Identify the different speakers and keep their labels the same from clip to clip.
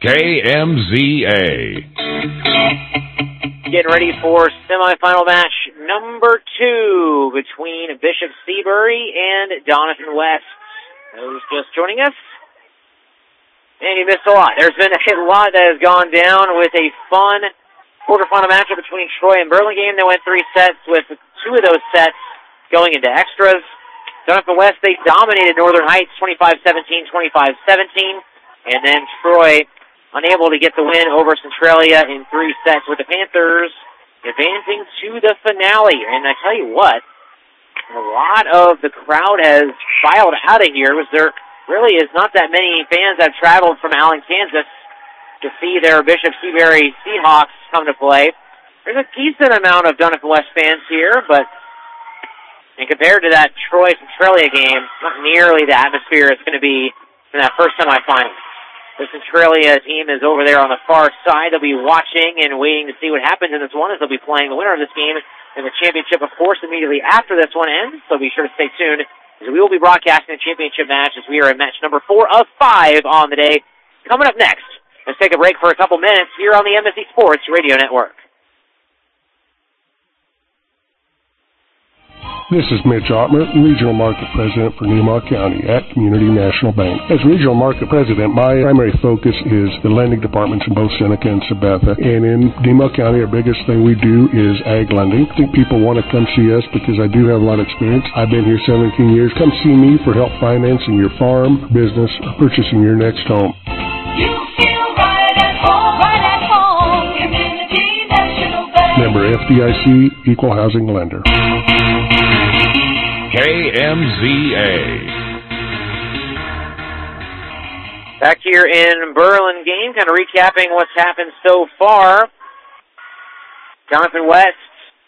Speaker 1: KMZA.
Speaker 2: Getting ready for semifinal match number 2 between Bishop Seabury and Doniphan West. Those just joining us. And you missed a lot. There's been a lot that has gone down with a fun quarterfinal matchup between Troy and Burlingame. They went 3 sets, with 2 of those sets going into extras. Doniphan West, they dominated Northern Heights 25-17, 25-17. And then Troy unable to get the win over Centralia in 3 sets, with the Panthers advancing to the finale. And I tell you what, a lot of the crowd has filed out of here, because there really is not that many fans that have traveled from Allen, Kansas to see their Bishop Seabury Seahawks come to play. There's a decent amount of Doniphan West fans here, but compared to that Troy-Centralia game, not nearly the atmosphere it's going to be in that first semifinal. The Centralia team is over there on the far side. They'll be watching and waiting to see what happens in this one, as they'll be playing the winner of this game in the championship, of course, immediately after this one ends. So be sure to stay tuned, as we will be broadcasting the championship match, as we are in match number 4 of 5 on the day. Coming up next, let's take a break for a couple minutes here on the MSC Sports Radio Network.
Speaker 3: This is Mitch Ottmer, Regional Market President for Nemah County at Community National Bank. As Regional Market President, my primary focus is the lending departments in both Seneca and Sabetha. And in Nemah County, our biggest thing we do is ag lending. I think people want to come see us because I do have a lot of experience. I've been here 17 years. Come see me for help financing your farm, business, or purchasing your next home.
Speaker 4: You feel right at home, Community National Bank.
Speaker 3: Member FDIC, Equal Housing Lender.
Speaker 1: KMZA.
Speaker 2: Back here in Burlingame, kind of recapping what's happened so far. Doniphan West,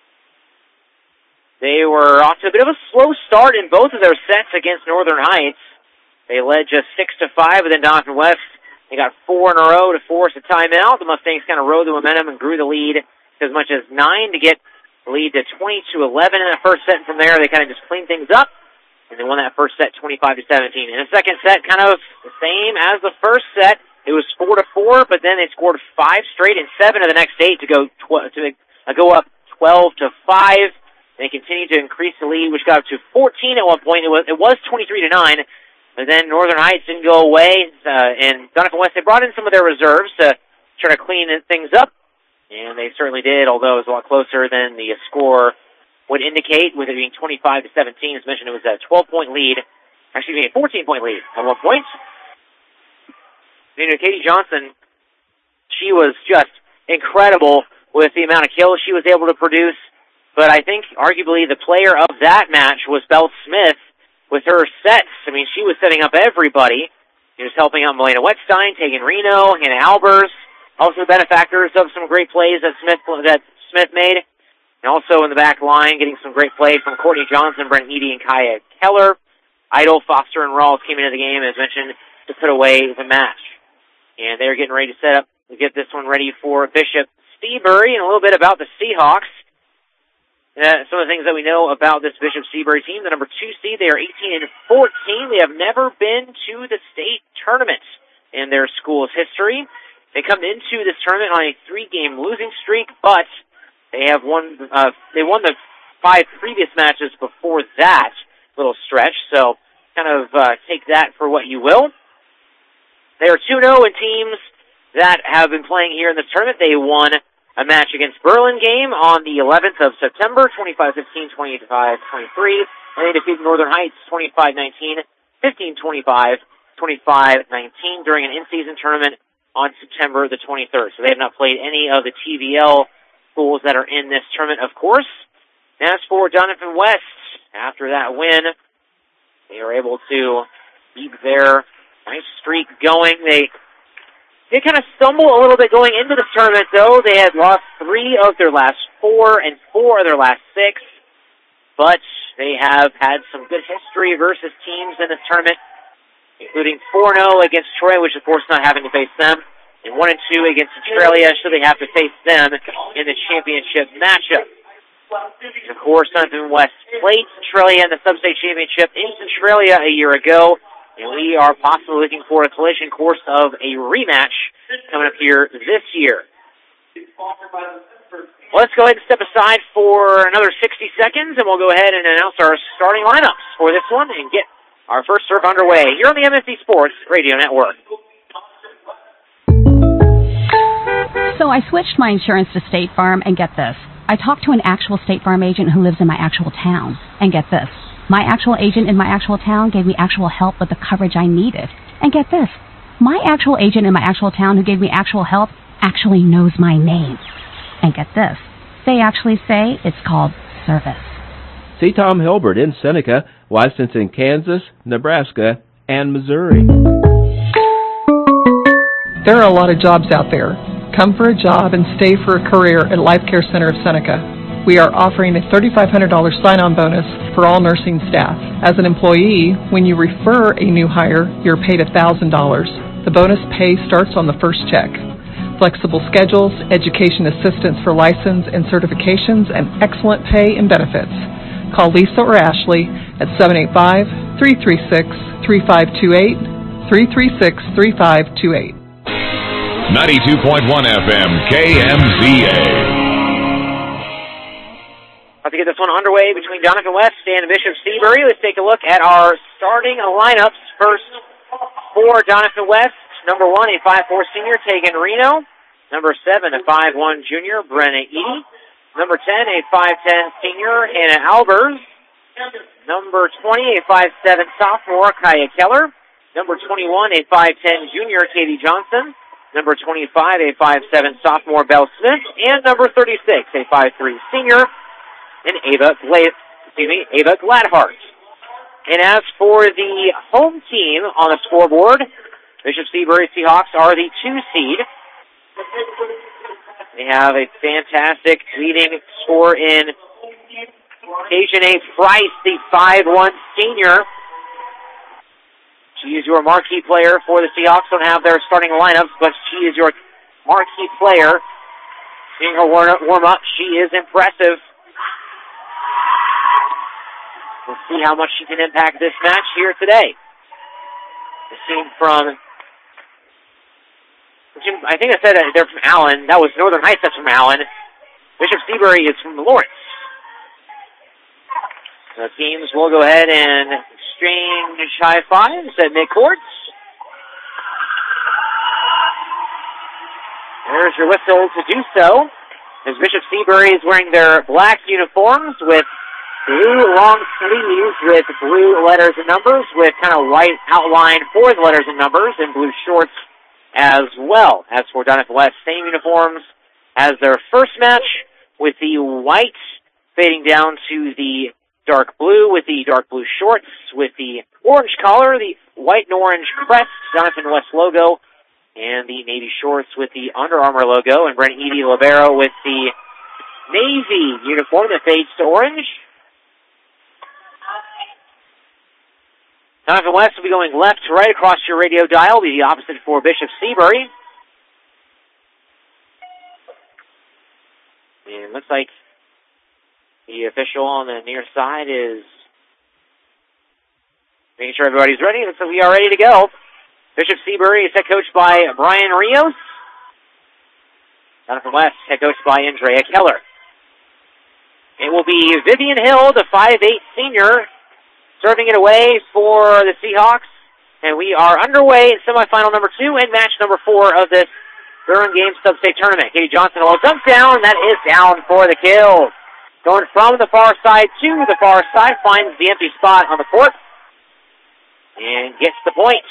Speaker 2: they were off to a bit of a slow start in both of their sets against Northern Heights. They led just 6-5, but then Doniphan West, they got 4 in a row to force a timeout. The Mustangs kind of rode the momentum and grew the lead to as much as 9 to get lead to 20-11 in the first set, and from there they kind of just cleaned things up, and they won that first set 25-17. In the second set, kind of the same as the first set. It was 4-4, but then they scored 5 straight and 7 of the next 8 to go up 12-5. They continued to increase the lead, which got up to 14 at one point. It was 23-9, but then Northern Heights didn't go away, and Doniphan West, they brought in some of their reserves to try to clean things up. And they certainly did, although it was a lot closer than the score would indicate, with it being 25-17. As mentioned, it was a 12-point lead. Actually, a 14-point lead at one point. You know, Katie Johnson, she was just incredible with the amount of kills she was able to produce. But I think, arguably, the player of that match was Belle Smith with her sets. I mean, she was setting up everybody. She was helping out Melena Wetstein, Tegan Reno, Hannah Albers. Also benefactors of some great plays that Smith made. And also in the back line, getting some great play from Courtney Johnson, Brent Eady, and Kaya Keller. Idle, Foster, and Rawls came into the game, as mentioned, to put away the match. And they're getting ready to set up to get this one ready for Bishop Seabury. And a little bit about the Seahawks. Some of the things that we know about this Bishop Seabury team. The number 2 seed, they are 18-14. They have never been to the state tournament in their school's history. They come into this tournament on a 3-game losing streak, but they have won the 5 previous matches before that little stretch, so kind of take that for what you will. They are 2-0 in teams that have been playing here in this tournament. They won a match against Burlingame on the 11th of September, 25-15, 28-5, 23, and they defeated Northern Heights 25-19, 15-25, 25-19 during an in-season tournament on September the 23rd. So they have not played any of the TVL schools that are in this tournament, of course. And as for Doniphan West, after that win, they are able to keep their nice streak going. They did kind of stumble a little bit going into this tournament, though. They had lost 3 of their last 4 and 4 of their last 6. But they have had some good history versus teams in this tournament, including 4-0 against Troy, which of course not having to face them, and 1-2 against Centralia, should they have to face them in the championship matchup. Of course, Doniphan West played Centralia in the Sub-State Championship in Centralia a year ago, And we are possibly looking for a collision course of a rematch coming up here this year. Let's go ahead and step aside for another 60 seconds, and we'll go ahead and announce our starting lineups for this one and get our first serve underway here on the MSC Sports Radio Network.
Speaker 5: So I switched my insurance to State Farm, and get this. I talked to an actual State Farm agent who lives in my actual town, and get this. My actual agent in my actual town gave me actual help with the coverage I needed. And get this. My actual agent in my actual town who gave me actual help actually knows my name. And get this. They actually say it's called service.
Speaker 6: See Tom Hilbert in Seneca, licensed in Kansas, Nebraska, and Missouri.
Speaker 7: There are a lot of jobs out there. Come for a job and stay for a career at Life Care Center of Seneca. We are offering a $3,500 sign-on bonus for all nursing staff. As an employee, when you refer a new hire, you're paid $1,000. The bonus pay starts on the first check. Flexible schedules, education assistance for license and certifications, and excellent pay and benefits. Call Lisa or Ashley at 785-336-3528, 336-3528.
Speaker 1: 92.1 FM, KMZA.
Speaker 2: About to get this one underway between Jonathan West and Bishop Seabury. Let's take a look at our starting lineups. First for Jonathan West, number 1, a 5'4 senior, Tegan Reno. Number 7, a 5'1 junior, Brenna Edie. Number 10, a 5'10 senior, Hannah Albers. Number 20, a 5'7 sophomore, Kaya Keller. Number 21, a 5'10 junior, Katie Johnson. Number 25, a 5'7 sophomore, Belle Smith. And number 36, a 5'3 senior, and Ava Gladhart. And as for the home team on the scoreboard, Bishop Seabury Seahawks are the 2 seed. They have a fantastic leading scorer in Kajan A. Price, the 5'1 senior. She is your marquee player for the Seahawks. Don't have their starting lineups, but she is your marquee player. Seeing her warm up, she is impressive. We'll see how much she can impact this match here today. The team from, I think I said they're from Allen. That was Northern Heights, that's from Allen. Bishop Seabury is from Lawrence. The teams will go ahead and exchange high fives at midcourt. There's your whistle to do so. As Bishop Seabury is wearing their black uniforms with blue long sleeves with blue letters and numbers with kind of white outline for the letters and numbers, and blue shorts as well. As for Jonathan West, same uniforms as their first match, with the white fading down to the dark blue with the dark blue shorts, with the orange collar, the white and orange crest, Jonathan West logo, and the navy shorts with the Under Armour logo, and Brent Edie Libero with the navy uniform that fades to orange. Jonathan West will be going left to right across your radio dial, will be the opposite for Bishop Seabury. And it looks like the official on the near side is making sure everybody's ready. Looks like we are ready to go. Bishop Seabury is head coached by Brian Rios. Jonathan West, head coached by Andrea Keller. It will be Vivian Hill, the 5'8 senior, serving it away for the Seahawks. And we are underway in semifinal number 2 and match number 4 of this Durham Games Sub-State Tournament. Katie Johnson will dump down. That is down for the kill. Going from the far side to the far side, finds the empty spot on the court and gets the point.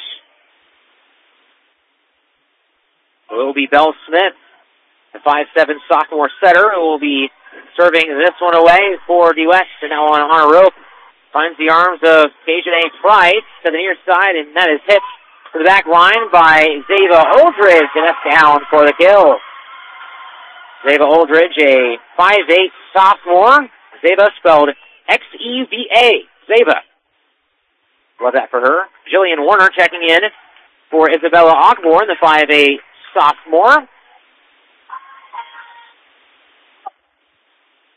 Speaker 2: It will be Belle Smith, the 5'7 sophomore setter, who will be serving this one away for D. West. And now on a rope, finds the arms of Kajan A. Price to the near side, and that is hit to the back line by Zava Oldridge, and that's down for the kill. Zava Oldridge, a 5'8 sophomore. Zava spelled X-E-V-A. Zava. Love that for her. Jillian Warner checking in for Isabella Ogborn, the 5'8 sophomore.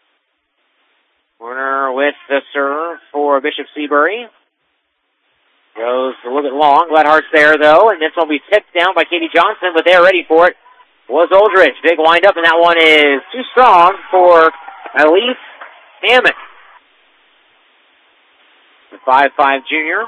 Speaker 2: Warner with the serve for Bishop Seabury. Goes a little bit long. Gladhart's there, though, and this one will be tipped down by Katie Johnson, but they're ready for it. Was Oldridge. Big wind up, and that one is too strong for Elise Hammond. The 5'5" junior.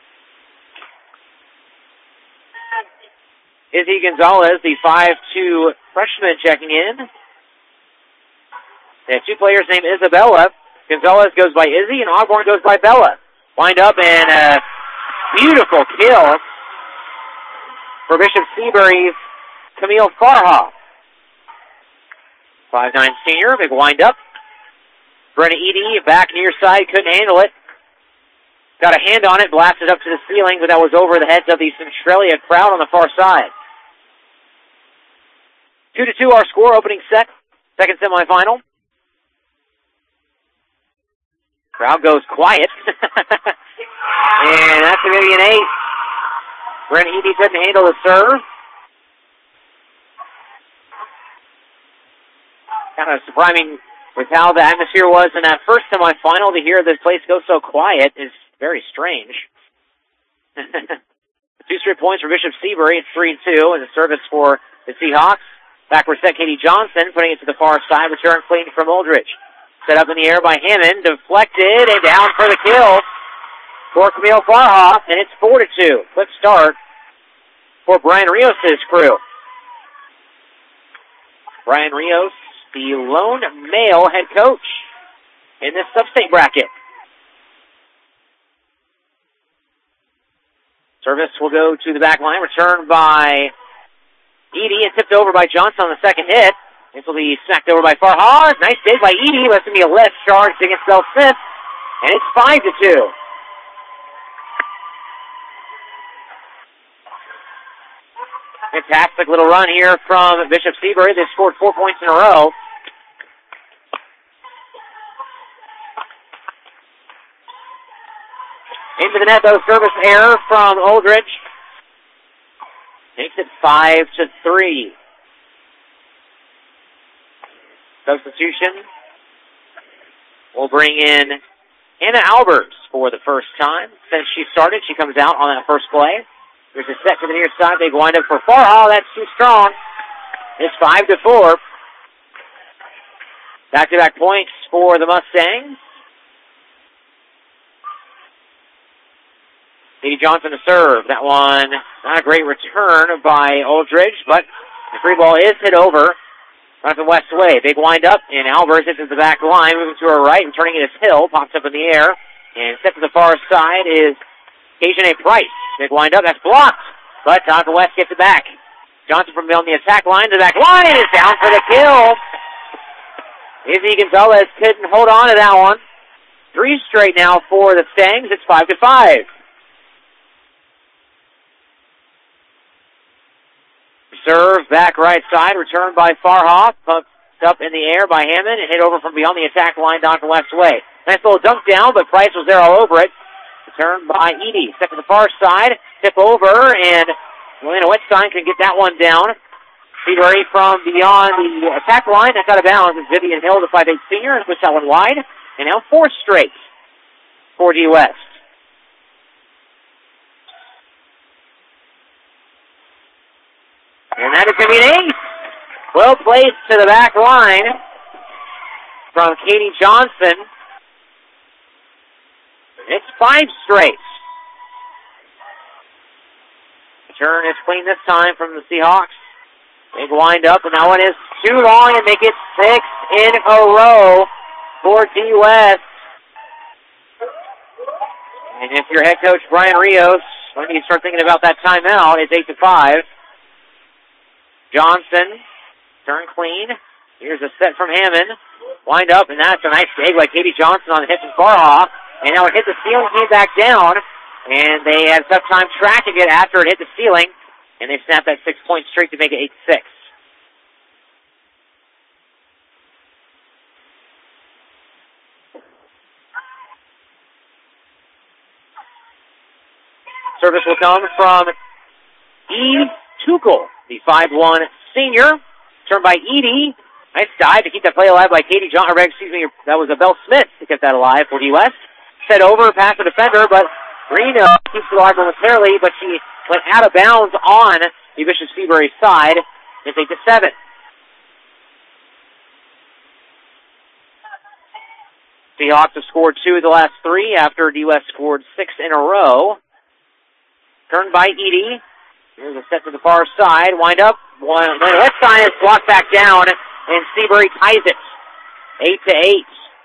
Speaker 2: Izzy Gonzalez, the 5'2" freshman, checking in. They have two players named Isabella. Gonzalez goes by Izzy, and Osborne goes by Bella. Wind up, and a beautiful kill for Bishop Seabury's Camille Farha. 5'9" senior, big wind up. Brenna Edie, back near side, couldn't handle it. Got a hand on it, blasted up to the ceiling, but that was over the heads of the Centralia crowd on the far side. 2-2 our score, opening set, second semifinal. Crowd goes quiet. And that's going to be an ace. Brenna Edie couldn't handle the serve. Kind of surprising with how the atmosphere was in that first semifinal. To hear this place go so quiet is very strange. 2 straight points for Bishop Seabury. It's 3-2, and the service for the Seahawks. Backward set, Katie Johnson, putting it to the far side. Return clean from Oldridge. Set up in the air by Hammond, deflected, and down for the kill for Camille Farha, and it's 4-2. Quick start for Brian Rios' crew. Brian Rios, the lone male head coach in this sub-state bracket. Service will go to the back line, returned by Edie, and tipped over by Johnson on the second hit. This will be smacked over by Farha. Nice dig by Edie. That's going to be a left charge against Belle Smith, and it's 5-2. Fantastic little run here from Bishop Seabury. They've scored 4 points in a row. Into the net, though, service error from Oldridge. Makes it 5-3. Substitution will bring in Anna Albers for the first time since she started. She comes out on that first play. There's a set to the near side. Big wind up for Farha. That's too strong. It's 5-4. Back-to-back points for the Mustangs. Katie Johnson to serve. That one, not a great return by Oldridge, but the free ball is hit over. Right the west way. Big wind up, and Albers hits the back line, moving to her right, and turning it as Hill. Pops up in the air, and set to the far side is Cajun A. Price. Big wind up, that's blocked, but Jonathan West gets it back. Johnson from beyond the attack line to the back line is down for the kill. Izzy Gonzalez couldn't hold on to that one. 3 straight now for the Stangs. It's 5-5. Serve back right side, returned by Farha, pumped up in the air by Hammond, and hit over from beyond the attack line down to left way. Nice little dunk down, but Price was there all over it. Returned by Edie, set to the far side, tip over, and Elena Wettstein can get that one down. Seabury from beyond the attack line, that's out of bounds. It's Vivian Hill, the 5'8" senior, and puts that one wide. And now 4 straight for D West. And that is going to be an ace. Well placed to the back line from Katie Johnson. It's 5 straight. Turn is clean this time from the Seahawks. Big wind up, and that one is too long, and make it 6 in a row for D West. And if you're head coach Brian Rios, when you start thinking about that timeout, it's 8-5. Johnson, turn clean. Here's a set from Hammond. Wind up, and that's a nice dig by Katie Johnson on the hit from Farha. And now it hit the ceiling, came back down, and they had a tough time tracking it after it hit the ceiling, and they snapped that 6-point streak to make it 8-6. Service will come from E. Tuchel, the 5'1" senior. Turned by Edie. Nice dive to keep that play alive by Katie Johnson. That was a Belle Smith to keep that alive for D West. Set over past the defender, but Reno keeps it alive momentarily, but she went out of bounds on the Bishop Seabury side. It's 8-7. Seahawks have scored 2 of the last 3 after D West scored 6 in a row. Turned by Edie. Here's a set to the far side. Wind up. Westside is blocked back down, and Seabury ties it. 8-8.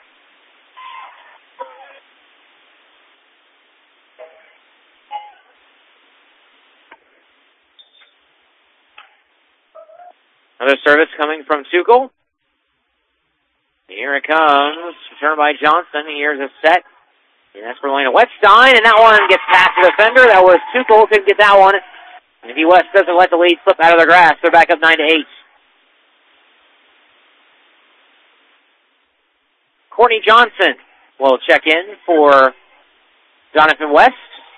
Speaker 2: Another service coming from Tuchel. Here it comes. Returned by Johnson. Here's a set. And that's for Elena Wetstein, and that one gets past the defender. That was Tuchel. Couldn't get that one. And D West doesn't let the lead slip out of their grasp. They're back up 9-8. Courtney Johnson will check in for Jonathan West.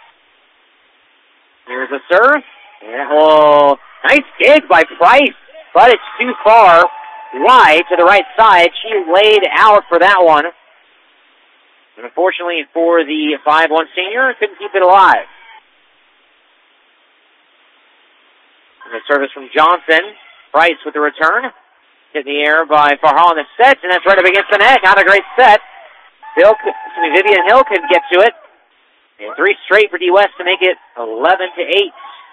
Speaker 2: Here's a serve. And nice dig by Price, but it's too far wide to the right side. She laid out for that one. And unfortunately for the 5'1" senior, couldn't keep it alive. And the service from Johnson. Price with the return. Hit in the air by Farhal on the set, and that's right up against the net. Not a great set. Vivian Hill couldn't get to it. And 3 straight for D West to make it 11-8.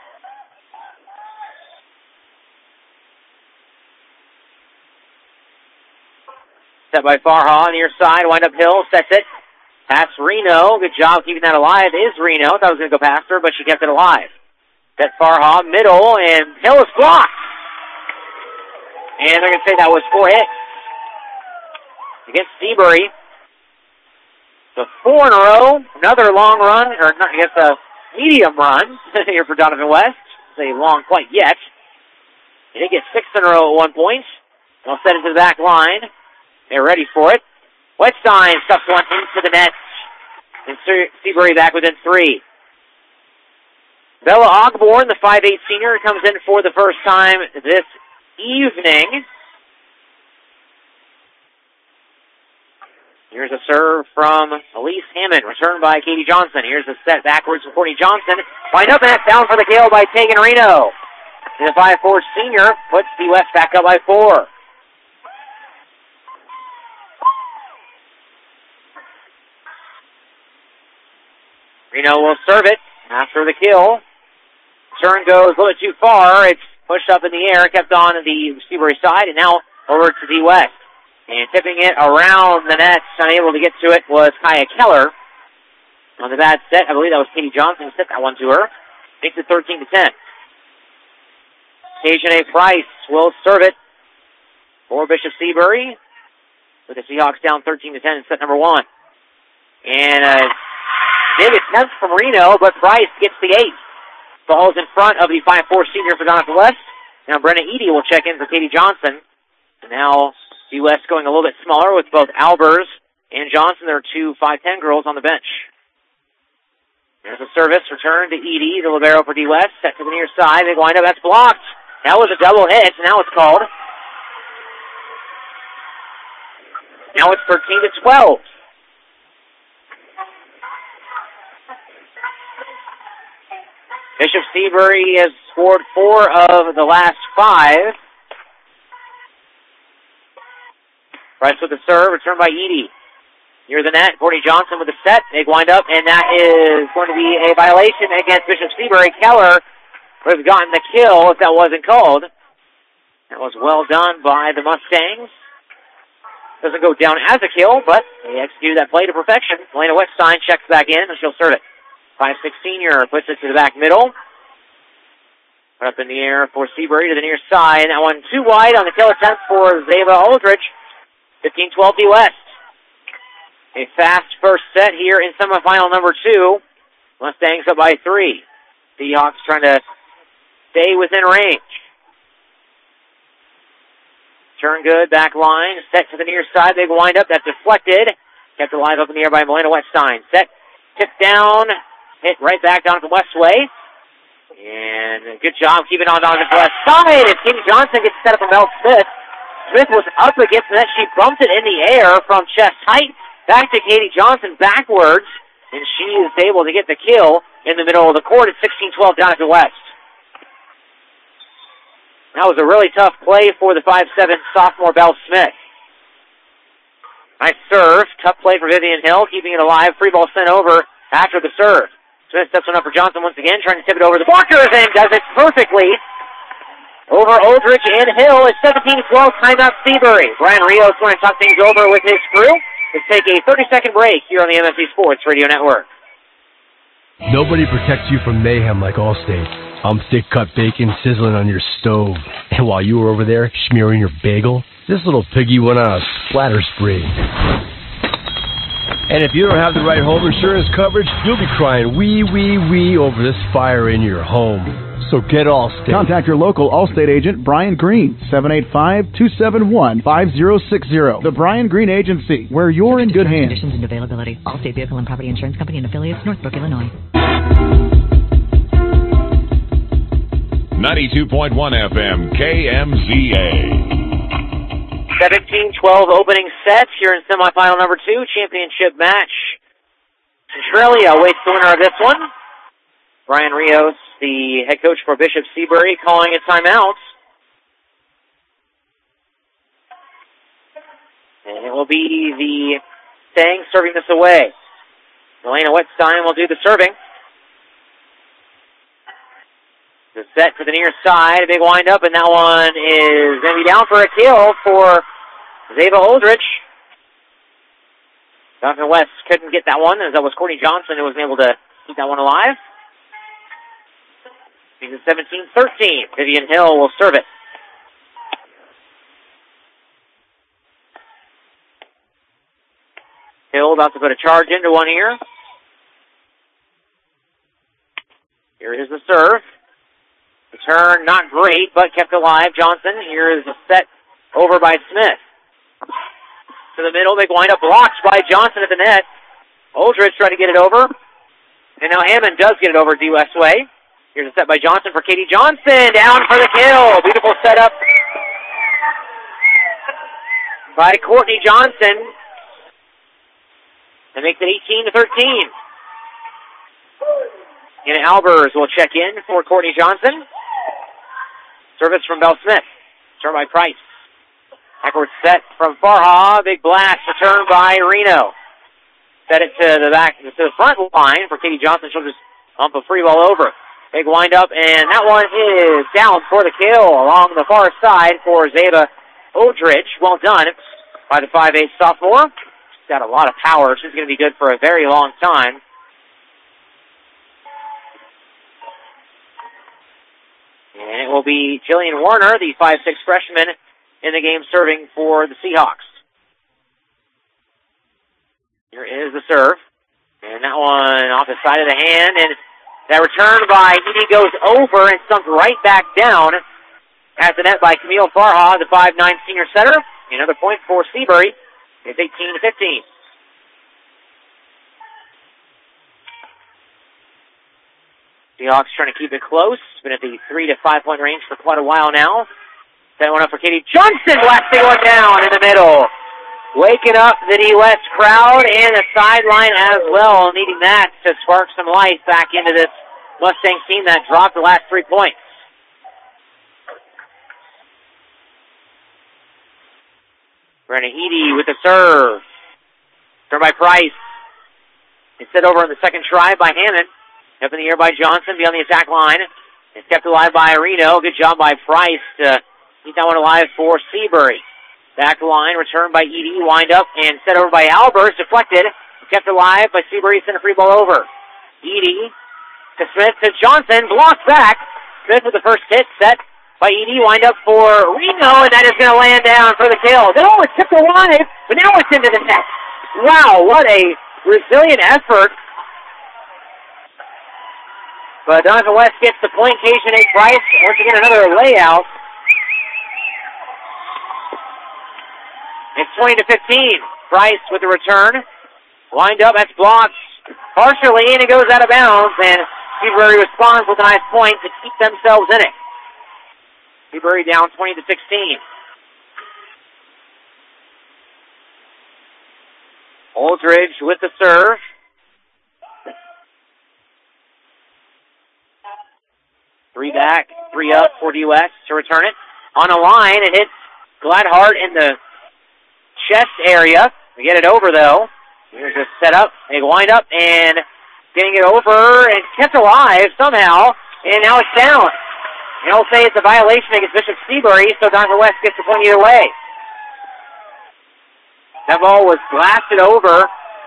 Speaker 2: Set by Farha on the near side. Wind up Hill. Sets it. Pass Reno. Good job keeping that alive. Is Reno. Thought I was going to go past her, but she kept it alive. Set Farha. Middle. And Hill is blocked. And they're going to say that was 4 hits. Against Seabury. So 4 in a row. Another long run. Or not, I guess a medium run here for Donovan West. Say long quite yet. They did get 6 in a row at one point. They'll set it to the back line. They're ready for it. Wetstein stuffs one into the net. And Seabury back within 3. Bella Ogborn, the 5'8" senior, comes in for the first time this evening. Here's a serve from Elise Hammond, returned by Katie Johnson. Here's a set backwards from Courtney Johnson. Wind up, and that's down for the kill by Tegan Reno. And the 5'4" senior puts D West back up by 4. Reno will serve it after the kill. Turn goes a little bit too far. It's pushed up in the air, kept on the Seabury side, and now over to D West. And tipping it around the net, unable to get to it, was Kaya Keller. On the bad set, I believe that was Katie Johnson who set that one to her. Makes it 13-10. Tasia Price will serve it for Bishop Seabury, with the Seahawks down 13-10 in set number 1. And big attempt from Reno, but Price gets the 8. Ball's in front of the 5'4" senior for Jonathan West. Now Brenna Edie will check in for Katie Johnson. And now D West going a little bit smaller with both Albers and Johnson. There are 2 5'10" girls on the bench. There's a service return to Edie, the libero for D West. Set to the near side. Big windup. That's blocked. That was a double hit. Now it's called. Now it's 13-12. Bishop Seabury has scored 4 of the last 5. Price with the serve, returned by Edie. Near the net, Courtney Johnson with the set. Big wind up, and that is going to be a violation against Bishop Seabury. Keller would have gotten the kill if that wasn't called. That was well done by the Mustangs. Doesn't go down as a kill, but they executed that play to perfection. Elena Wetstein checks back in, and she'll serve it. 5'6" senior puts it to the back middle. Put up in the air for Seabury to the near side. That one too wide on the kill attempt for Zava Aldridge. 15-12 D West. A fast first set here in semifinal number 2. Mustangs up by 3. Seahawks trying to stay within range. Turn good, back line, set to the near side. Big wind up, that's deflected. Kept alive up in the air by Melena Wetstein. Set, tipped down. Hit right back down to Westway. And good job keeping on the left side. And Katie Johnson gets set up from Mel Smith. Smith was up against the net. She bumped it in the air from chest height back to Katie Johnson backwards. and she is able to get the kill in the middle of the court at 16-12 down at the West. That was a really tough play for the 5'7" sophomore Belle Smith. Nice serve. Tough play for Vivian Hill, keeping it alive. Free ball sent over after the serve. Smith steps one up for Johnson once again, trying to tip it over the blockers, and does it perfectly. Over Oldridge and Hill. It's 17-12, timeout Seabury. Brian Rios going to talk things over with his crew. Let's take a 30-second break here on the MSC Sports Radio Network.
Speaker 8: Nobody protects you from mayhem like Allstate. I'm thick-cut bacon sizzling on your stove. And while you were over there smearing your bagel, this little piggy went on a splatter spree. And if you don't have the right home insurance coverage, you'll be crying wee, wee, wee over this fire in your home. So get Allstate.
Speaker 9: Contact your local Allstate agent, Brian Green, 785-271-5060. The Brian Green Agency, where you're in good hands.
Speaker 10: Conditions and availability. Allstate Vehicle and Property Insurance Company and Affiliates, Northbrook, Illinois.
Speaker 1: 92.1 FM, KMZA.
Speaker 2: 17-12 opening set here in semifinal number 2, championship match. Centralia awaits the winner of this one. Brian Rios, the head coach for Bishop Seabury, calling a timeout. And it will be the Stang serving this away. Elena Wettstein will do the serving. The set to the near side, a big wind up, and that one is going to be down for a kill for Zava Oldridge. Jonathan West couldn't get that one, as that was Courtney Johnson who was able to keep that one alive. It's 17-13. Vivian Hill will serve it. Hill about to put a charge into one here. Here is the serve. The turn, not great, but kept alive. Johnson, here is a set over by Smith. To the middle, big wind-up, blocked by Johnson at the net. Oldridge trying to get it over. And now Hammond does get it over due West Way. Here's a set by Johnson for Katie Johnson. Down for the kill. Beautiful setup by Courtney Johnson. That makes it 18-13. And Albers will check in for Courtney Johnson. Service from Belle Smith. Turn by Price. Backward set from Farha. Big blast. Return by Reno. Set it to the back, to the front line for Katie Johnson. She'll just bump a free ball over. Big wind up, and that one is down for the kill along the far side for Zava Oldridge. Well done by the 5'8" sophomore. She's got a lot of power. She's going to be good for a very long time. And it will be Jillian Warner, the 5'6" freshman, in the game serving for the Seahawks. Here is the serve. And that one off the side of the hand. And that return by Edie goes over and stumped right back down at the net by Camille Farha, the 5'9" senior setter. Another point for Seabury. It's 18-15. Seahawks trying to keep it close. Been at the 3 to 5 point range for quite a while now. That one up for Katie Johnson, blasting one down in the middle. Waking up the D-West crowd and the sideline as well, needing that to spark some life back into this Mustang team that dropped the last 3 points. Brenna Edie with the serve. Serve by Price. It's set over in the second try by Hammond. Up in the air by Johnson, beyond the attack line. It's kept alive by Reno. Good job by Price to keep that one alive for Seabury. Back line, returned by Edie, wind up, and set over by Albers, deflected. Kept alive by Seabury, sent a free ball over. Edie to Smith to Johnson, blocked back. Smith with the first hit, set by Edie, wind up for Reno, and that is going to land down for the kill. No, it's kept alive, but now it's into the net. Wow, what a resilient effort. But Donovan West gets the point. Cation A. Price, once again, another layout. It's 20-15. Price with the return. Wind up, that's blocked partially, and it goes out of bounds, and Seabury responds with a nice point to keep themselves in it. Seabury down 20-16. Oldridge with the serve. 3 back, 3 up for Dee West to return it. On a line, it hits Gladhart in the chest area. We get it over, though. Here's a setup. They wind up and getting it over and kept alive somehow, and now it's down. And I'll say it's a violation against Bishop Seabury, so Donovan West gets the point either way. That ball was blasted over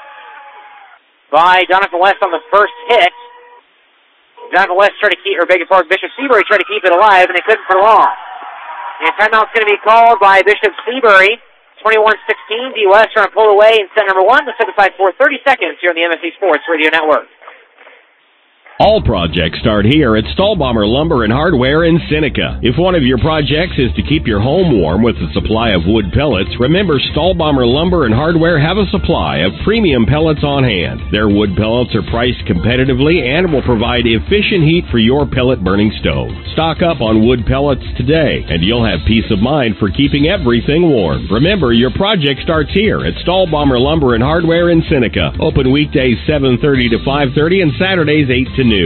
Speaker 2: by Donovan West on the first hit. Donovan West tried to keep, or beg your pardon, Bishop Seabury tried to keep it alive, and they couldn't for long. And timeout's going to be called by Bishop Seabury. 21-16, Dee West trying to pull away in set number 1. The set aside for 30 seconds here on the MSC Sports Radio Network.
Speaker 11: All projects start here at Stahlbomber Lumber and Hardware in Seneca. If one of your projects is to keep your home warm with a supply of wood pellets, remember Stahlbomber Lumber and Hardware have a supply of premium pellets on hand. Their wood pellets are priced competitively and will provide efficient heat for your pellet burning stove. Stock up on wood pellets today, and you'll have peace of mind for keeping everything warm. Remember, your project starts here at Stahlbomber Lumber and Hardware in Seneca. Open weekdays 7:30 to 5:30 and Saturdays 8 to noon.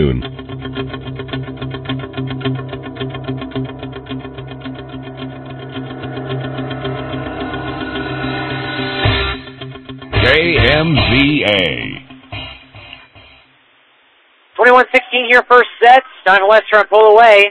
Speaker 1: KMZA.
Speaker 2: 21-16 here, first set. Donovan West trying to pull away.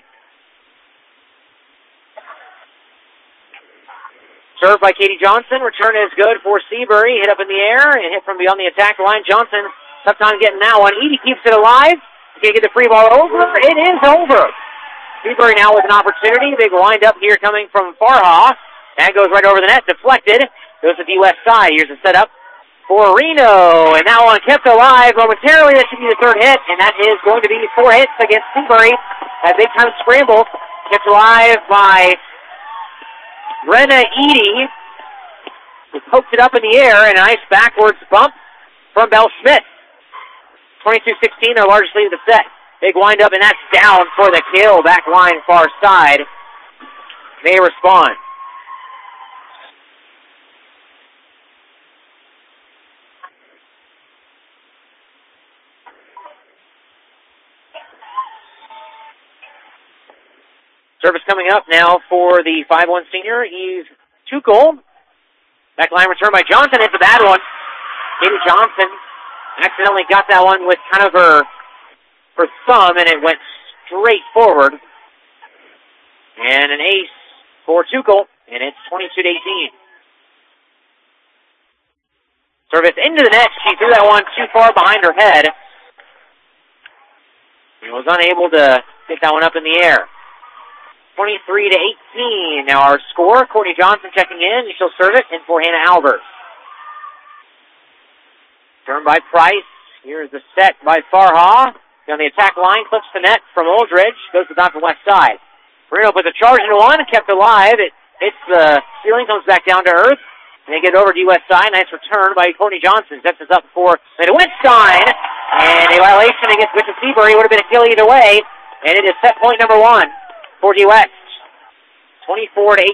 Speaker 2: Served by Katie Johnson. Return is good for Seabury. Hit up in the air and hit from beyond the attack line. Johnson, tough time getting that one. Edie keeps it alive. Can't get the free ball over. It is over. Seabury now with an opportunity. Big wind up here coming from Farha. That goes right over the net. Deflected. Goes to the west side. Here's a setup for Reno. And that one kept alive momentarily. That should be the third hit. And that is going to be 4 hits against Seabury. That big time scramble kept alive by Brenna Edie. Who poked it up in the air. And a nice backwards bump from Belle Smith. 22-16, their largest lead of the set. Big wind up, and that's down for the kill. Back line, far side. May respond. Service coming up now for the 5'1 senior. He's Tuchel. Back line return by Johnson. It's a bad one. Katie Johnson accidentally got that one with kind of her thumb, and it went straight forward. And an ace for Tuchel, and it's 22-18. Service into the net. She threw that one too far behind her head. And was unable to get that one up in the air. 23-18. Now our score, Courtney Johnson checking in. She'll serve it in for Hannah Albert. Turn by Price. Here's the set by Farha. On the attack line, clips the net from Aldridge. Goes to the Donovan West side. Reno puts a charge into one, kept alive. It hits the ceiling, comes back down to earth. And they get over to West side. Nice return by Courtney Johnson. Sets us up for Winstein. And a violation against Bishop Seabury would have been a kill either way. And it is set point number 1 for Dee West. 24-18.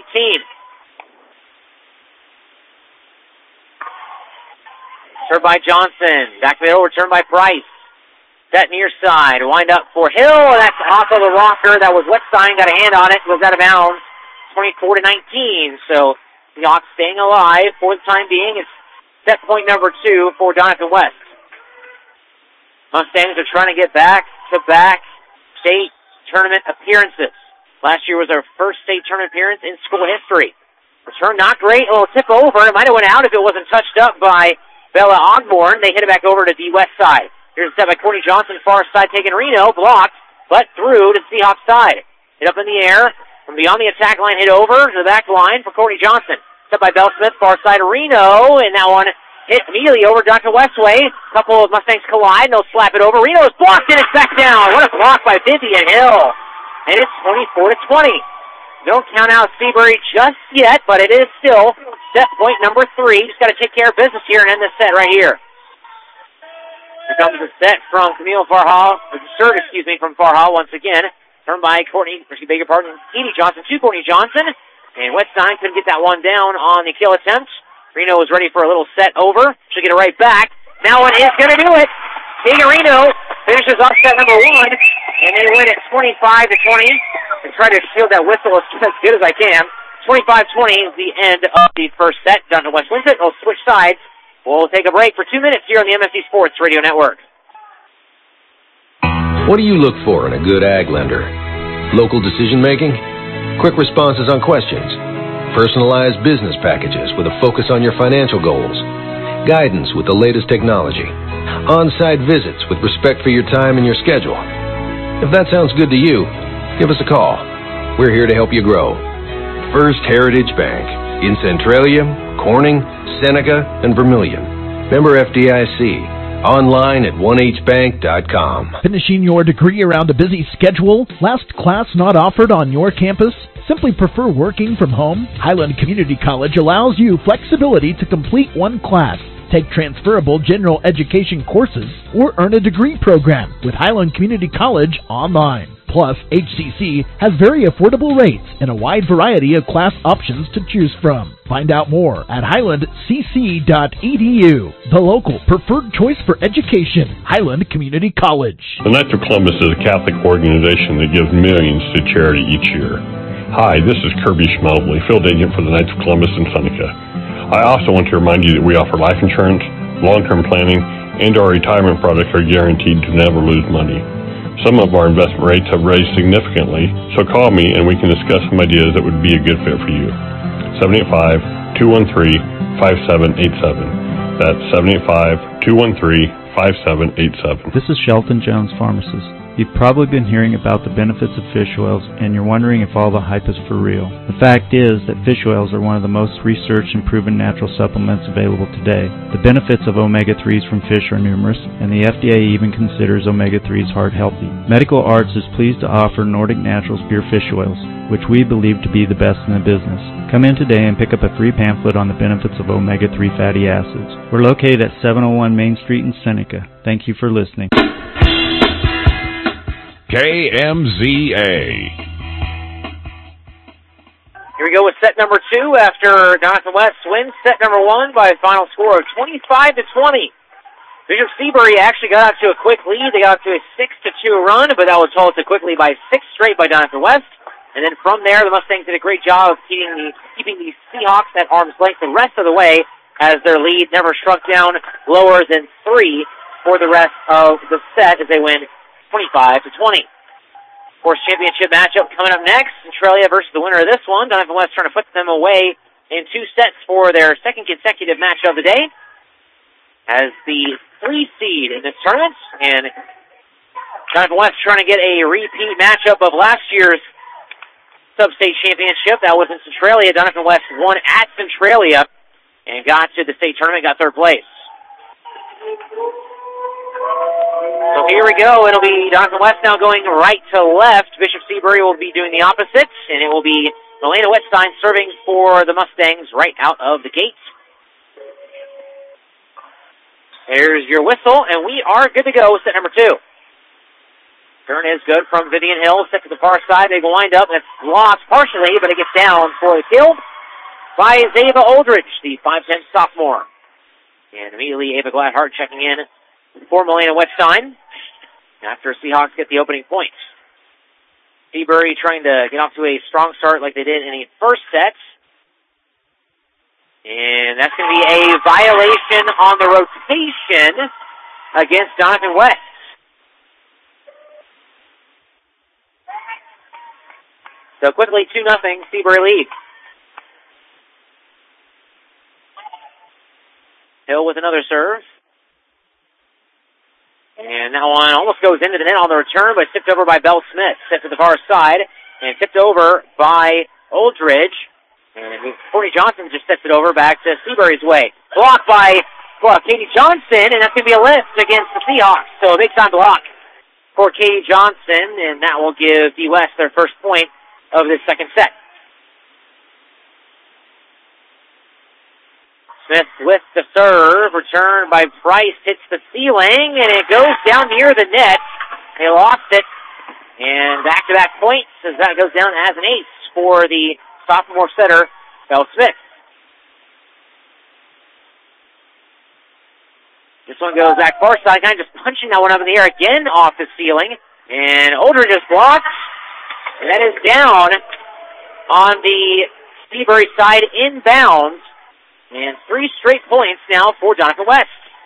Speaker 2: Served by Johnson. Back to the overturn by Price. Set near side. Wind up for Hill. That's off of the rocker. That was Wetstein. Got a hand on it. Was out of bounds. 24-19. So the Hawks staying alive for the time being. It's set point number 2 for Donovan West. Mustangs are trying to get back-to-back state tournament appearances. Last year was our first state tournament appearance in school history. Return not great. A little tip over. It might have went out if it wasn't touched up by Bella Ogborn. They hit it back over to the west side. Here's a set by Courtney Johnson, far side taking Reno. Blocked, but through to the Seahawks side. Hit up in the air. From beyond the attack line, hit over to the back line for Courtney Johnson. Set by Belle Smith, far side Reno. And that one hit immediately over Dr. Westway. A couple of Mustangs collide, and they'll slap it over. Reno is blocked, and it's back down. What a block by Vivian Hill. And it's 24-20. Don't count out Seabury just yet, but it is still set point number 3. Just got to take care of business here and end this set right here. Here comes the set from Camille Farha, serve, from Farha once again. Turned by Katie Johnson to Courtney Johnson. And Wetstein couldn't get that one down on the kill attempt. Reno was ready for a little set over. She'll get it right back. Now one is going to do it. Figueroa finishes off set number 1, and they win it 25-20. And try to shield that whistle as good as I can. 25-20 is the end of the first set. Duncan West wins it. They'll switch sides. We'll take a break for 2 minutes here on the MSC Sports Radio Network.
Speaker 12: What do you look for in a good ag lender? Local decision-making? Quick responses on questions? Personalized business packages with a focus on your financial goals? Guidance with the latest technology? On-site visits with respect for your time and your schedule? If that sounds good to you, give us a call. We're here to help you grow. First Heritage Bank in Centralia, Corning, Seneca, and Vermilion. Member FDIC. Online at onehbank.com.
Speaker 13: Finishing your degree around a busy schedule? Last class not offered on your campus? Simply prefer working from home? Highland Community College allows you flexibility to complete one class, take transferable general education courses, or earn a degree program with Highland Community College online. Plus, HCC has very affordable rates and a wide variety of class options to choose from. Find out more at highlandcc.edu, the local preferred choice for education, Highland Community College.
Speaker 14: The Knights of Columbus is a Catholic organization that gives millions to charity each year. Hi, this is Kirby Schmelbley, field agent for the Knights of Columbus in Seneca. I also want to remind you that we offer life insurance, long-term planning, and our retirement products are guaranteed to never lose money. Some of our investment rates have raised significantly, so call me and we can discuss some ideas that would be a good fit for you. 785-213-5787. That's 785-213-5787.
Speaker 15: This is Shelton Jones, pharmacist. You've probably been hearing about the benefits of fish oils, and you're wondering if all the hype is for real. The fact is that fish oils are one of the most researched and proven natural supplements available today. The benefits of omega-3s from fish are numerous, and the FDA even considers omega-3s heart healthy. Medical Arts is pleased to offer Nordic Naturals pure fish oils, which we believe to be the best in the business. Come in today and pick up a free pamphlet on the benefits of omega-3 fatty acids. We're located at 701 Main Street in Seneca. Thank you for listening.
Speaker 1: KMZA.
Speaker 2: Here we go with set number 2 after Jonathan West wins set number 1 by a final score of 25-20. Bishop Seabury actually got out to a quick lead. They got out to a 6-2 run, but that was followed to quickly by 6 straight by Jonathan West. And then from there, the Mustangs did a great job of keeping the Seahawks at arm's length the rest of the way, as their lead never shrunk down lower than 3 for the rest of the set as they win 25-20. Of course, championship matchup coming up next. Centralia versus the winner of this one. Jonathan West trying to put them away in 2 sets for their second consecutive match of the day as the 3 seed in this tournament. And Jonathan West trying to get a repeat matchup of last year's sub-state championship. That was in Centralia. Jonathan West won at Centralia and got to the state tournament, got 3rd place. So here we go. It'll be Jonathan West now going right to left. Bishop Seabury will be doing the opposite, and it will be Milena Wetstein serving for the Mustangs right out of the gate. There's your whistle, and we are good to go with set number 2. Turn is good from Vivian Hill, set to the far side. They wind up, and it's lost partially, but it gets down for the kill by Zava Aldridge, the 5'10 sophomore. And immediately Ava Gladhart checking in for Milena Wetstein after Seahawks get the opening point. Seabury trying to get off to a strong start like they did in the first set. And that's going to be a violation on the rotation against Jonathan West. So quickly, 2-0, Seabury lead. Hill with another serve. And that one almost goes into the net on the return, but tipped over by Belle Smith. Set to the far side, and tipped over by Aldridge. And Courtney Johnson just sets it over back to Seabury's way. Blocked by Katie Johnson, and that's going to be a lift against the Seahawks. So a big-time block for Katie Johnson, and that will give D West their first point of this second set. Smith with the serve, returned by Price, hits the ceiling, and it goes down near the net. They lost it, and back-to-back points as that goes down as an ace for the sophomore setter, Belle Smith. This one goes back far side, kind of just punching that one up in the air again off the ceiling. And Oldridge just blocks. And that is down on the Seabury side inbounds. And 3 straight points now for Jonathan West.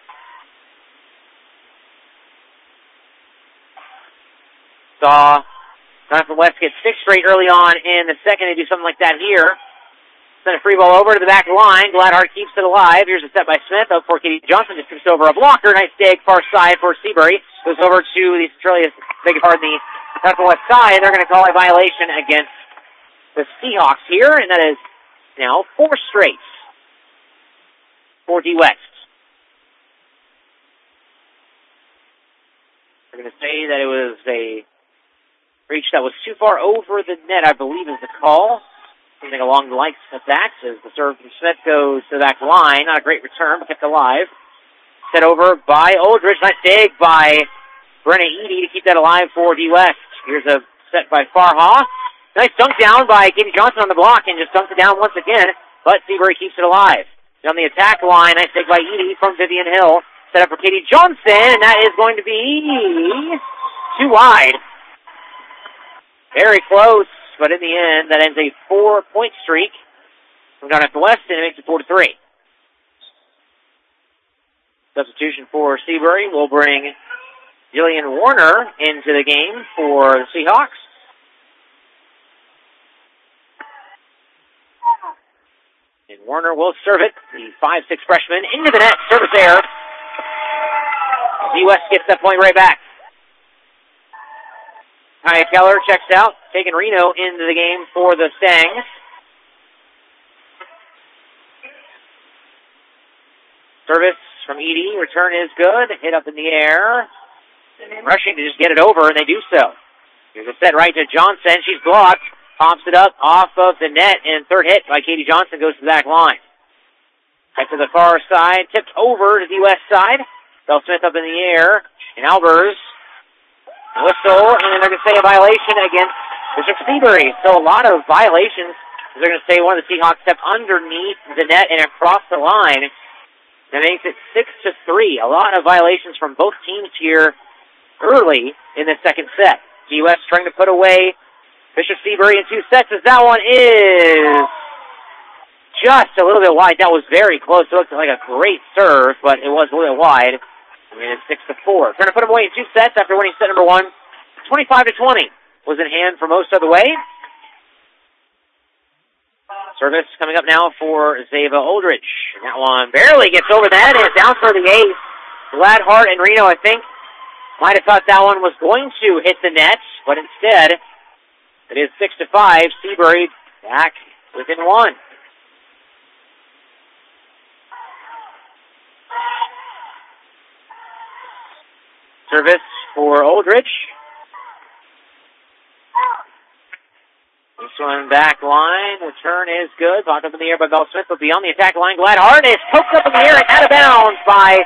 Speaker 2: Saw Jonathan West get 6 straight early on in the second. They do something like that here. Send a free ball over to the back line. Gladhart keeps it alive. Here's a set by Smith. Up for Katie Johnson. Just tips over a blocker. Nice dig far side for Seabury. Goes over to the Centralia, the Jonathan West side. They're going to call a violation against the Seahawks here. And that is now 4 straight for D West. They're going to say that it was a reach that was too far over the net, I believe is the call. Something along the likes of that as the serve from Smith goes to the back line. Not a great return, but kept alive. Set over by Oldridge. Nice dig by Brenna Eady to keep that alive for D West. Here's a set by Farha. Nice dunk down by Katie Johnson on the block and just dunked it down once again, but Seabury keeps it alive. On the attack line, nice dig by Eady from Vivian Hill. Set up for Katie Johnson, and that is going to be too wide. Very close, but in the end, that ends a 4-point streak from Jonathan West, and it makes it 4-3. Substitution for Seabury will bring Jillian Warner into the game for the Seahawks. And Warner will serve it, the 5'6" freshman, into the net. Service error. D West gets that point right back. Kaya Keller checks out, taking Reno into the game for the Stangs. Service from Eady. Return is good. Hit up in the air. And rushing to just get it over, and they do so. Here's a set right to Johnson. She's blocked. Pops it up off of the net, and third hit by Katie Johnson goes to the back line. Back to the far side, tipped over to the west side. Bell Smith up in the air, and Albers. Whistle, and they're going to say a violation against Bishop Seabury. So a lot of violations. They're going to say one of the Seahawks stepped underneath the net and across the line. That makes it 6-3. A lot of violations from both teams here early in the second set. D-West trying to put away Bishop Seabury in 2 sets as that one is just a little bit wide. That was very close. It looked like a great serve, but it was a little wide. I mean, it's 6-4. Trying to put him away in 2 sets after winning set number 1. 25-20 was in hand for most of the way. Service coming up now for Zava Oldridge. That one barely gets over the net, and it's down for the ace. Gladhart and Reno, I think, might have thought that one was going to hit the net, but instead, it is 6-5. Seabury back within 1. Service for Oldridge. This one back line. The turn is good. Popped up in the air by Bell Smith, but beyond the attack line, Gladhart is poked up in the air and out of bounds by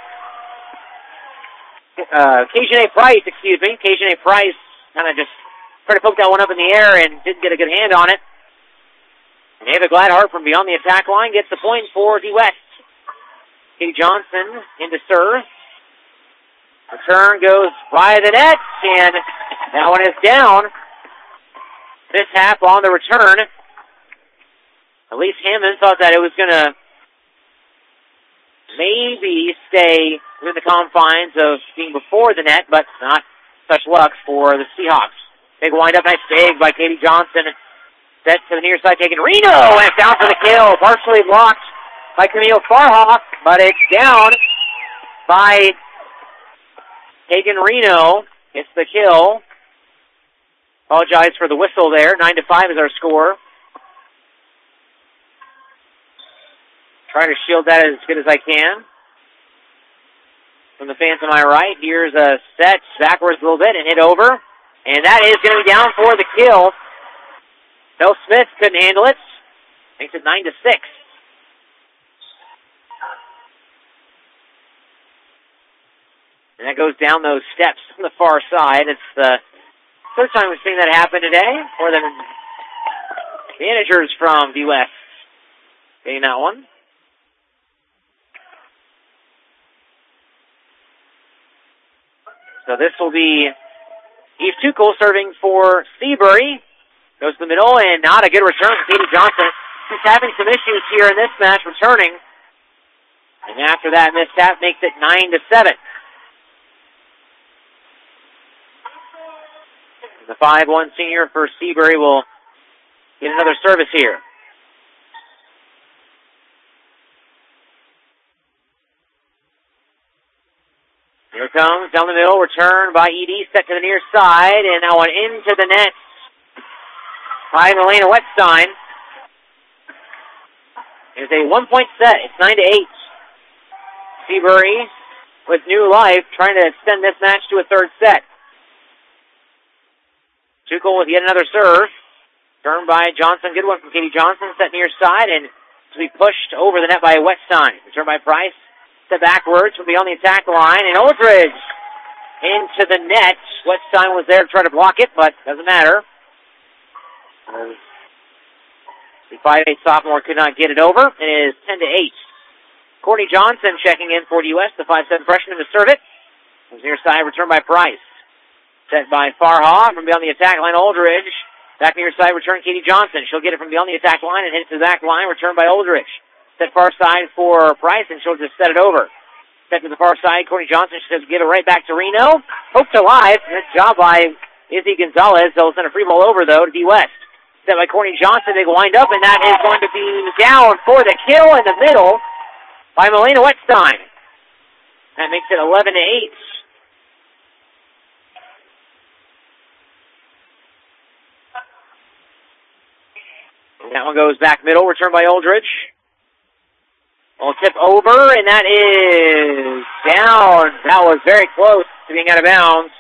Speaker 2: Kajanay Price, Kajanay Price kind of just tried to poke that one up in the air and didn't get a good hand on it. And Ava Gladhart from beyond the attack line gets the point for D West. Katie Johnson into serve. Return goes by the net, and that one is down. This half on the return. Elise Hammond thought that it was going to maybe stay within the confines of being before the net, but not such luck for the Seahawks. Big wind-up, nice dig by Katie Johnson. Set to the near side, taking Reno, and it's down for the kill. Partially blocked by Camille Farhoff, but it's down by Hagen Reno. It's the kill. Apologize for the whistle there. 9-5 is our score. Trying to shield that as good as I can. From the fan to my right, here's a set backwards a little bit and hit over. And that is going to be down for the kill. Bell Smith couldn't handle it. Makes it 9-6. And that goes down those steps on the far side. It's the third time we've seen that happen today. For the managers from D West getting that one. So this will be Eve Tuchel serving for Seabury. Goes to the middle, and not a good return from Katie Johnson. She's having some issues here in this match returning. And after that mishap makes it 9-7. The 5'1" senior for Seabury will get another service here. Here it comes, down the middle, return by Edie, set to the near side, and that one into the net by Milena Wetstein. It's a 1-point set. It's 9-8. Seabury with new life, trying to extend this match to a third set. Tuchel with yet another serve. Turned by Johnson. Good one from Katie Johnson, set near side, and to be pushed over the net by Wetstein. Return by Price. Step backwards from beyond the attack line, and Aldridge into the net. Wetstein was there to try to block it, but doesn't matter. The 5'8" sophomore could not get it over. It is 10-8. Courtney Johnson checking in for the U.S., the 5'7" freshman to serve it. It was near side, return by Price. Set by Farha from beyond the attack line, Aldridge. Back near side, return Katie Johnson. She'll get it from beyond the attack line and hit it to the back line, return by Aldridge. Set far side for Price, and she'll just set it over. Set to the far side, Courtney Johnson. She says give it right back to Reno. Hooked alive. Nice job by Izzy Gonzalez. They'll send a free ball over, though, to D West. Set by Courtney Johnson. They wind up, and that is going to be down for the kill in the middle by Milena Wetstein. That makes it 11-8. That one goes back middle, returned by Aldridge. Will tip over, and that is down. That was very close to being out of bounds.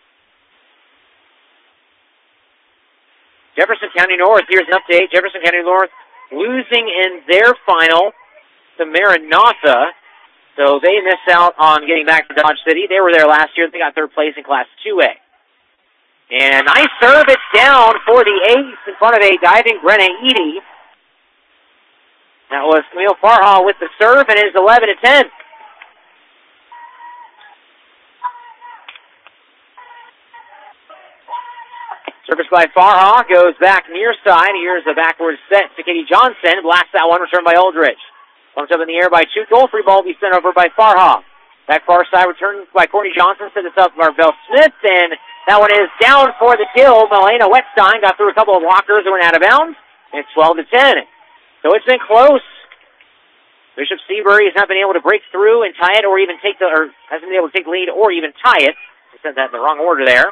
Speaker 2: Jefferson County North, here's an update. Jefferson County North losing in their final to Maranatha. So they missed out on getting back to Dodge City. They were there last year. They got third place in Class 2A. And nice serve. It's down for the ace in front of a diving Brenna Edie. That was Camille Farha with the serve, and it is 11-10. Service by Farha goes back near side. Here's a backward set to Katie Johnson. Blasts that one, returned by Aldridge. Bumped up in the air by Tuchel. Free ball will be sent over by Farha. Back far side, returned by Courtney Johnson. Set this up by Marvell Smith, and that one is down for the kill. Milena Wetstein got through a couple of blockers and went out of bounds. It's 12-10. So it's been close. Bishop Seabury has not been able to break through and tie it, or even hasn't been able to take the lead or even tie it. I said that in the wrong order there.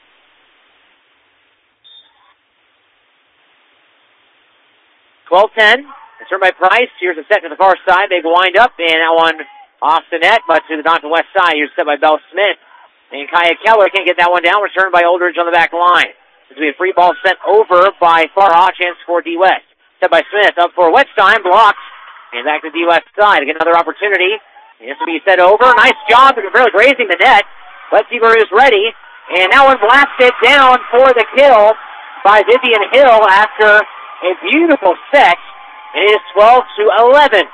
Speaker 2: 12-10. Returned by Price. Here's a set to the far side. Big wind up, and that one off the net, but to the Doniphan West side. Here's a set by Belle Smith. And Kaya Keller can't get that one down. Returned by Aldridge on the back line. This will be a free ball sent over by Farha. Chance for D West. Set by Smith. Up for Wetstein. Blocked. And back to D West side. Again, another opportunity. And this will be set over. Nice job. They're really grazing the net. But Seabury is ready. And that one blasted down for the kill by Vivian Hill after a beautiful set. It is 12-11.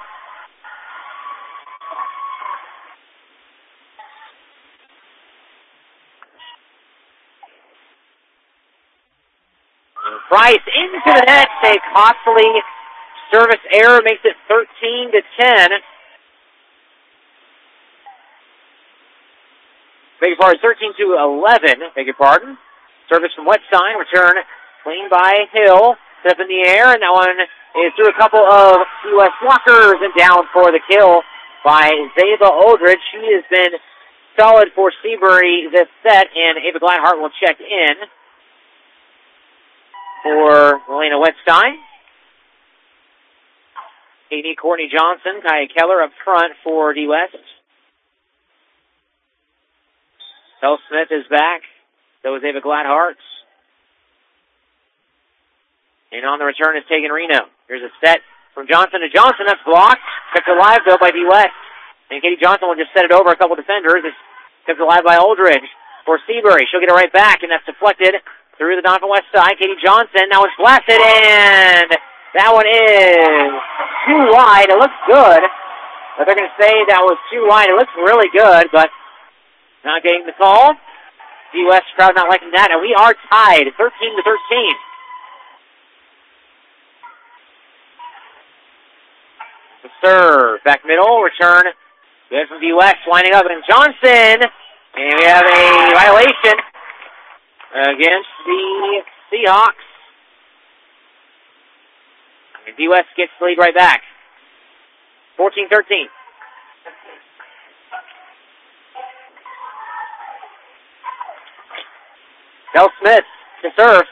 Speaker 2: Price into the net. A costly service error makes it 13-10. Beg your pardon, 13-11. Beg your pardon. Service from Wetstein. Return clean by Hill. Set up in the air, and that one is through a couple of U.S. blockers and down for the kill by Zava Aldridge. She has been solid for Seabury this set, and Ava Gladhart will check in for Milena Wetstein. Katie Courtney Johnson, Kaya Keller up front for D West. Belle Smith is back. So is Ava Gladhart. And on the return is Tegan Reno. Here's a set from Johnson to Johnson. That's blocked. Kept alive, though, by D West. And Katie Johnson will just set it over a couple defenders. It's kept alive by Aldridge for Seabury. She'll get it right back, and that's deflected through the Doniphan West side. Katie Johnson. Now it's blasted, and that one is too wide. It looks good. But they're going to say that was too wide. It looks really good, but not getting the call. The West crowd not liking that, and we are tied 13-13. The serve, back middle, return. Good from the West, winding up, and Johnson. And we have a violation against the Seahawks. And D-West gets the lead right back. 14-13. Bell Smith to serve.